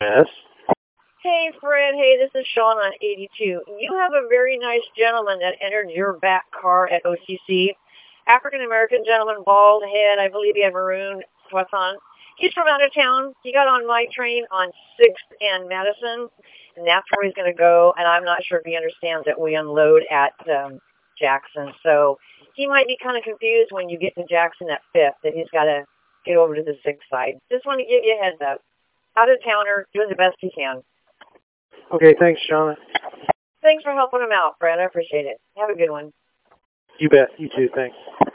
Yes. Hey, Fred. Hey, this is Sean on 82. You have a very nice gentleman that entered your back car at OCC. African American gentleman, bald head. I believe he had maroon sweats on. He's from out of town. He got on my train on 6th and Madison, and that's where he's going to go. And I'm not sure if he understands that we unload at Jackson. So he might be kind of confused when you get to Jackson at 5th that he's got to get over to the 6th side. Just want to give you a heads up. Out of towner, doing the best he can. Okay, thanks, Shauna. Thanks for helping him out, Brad. I appreciate it. Have a good one. You bet. You too. Thanks.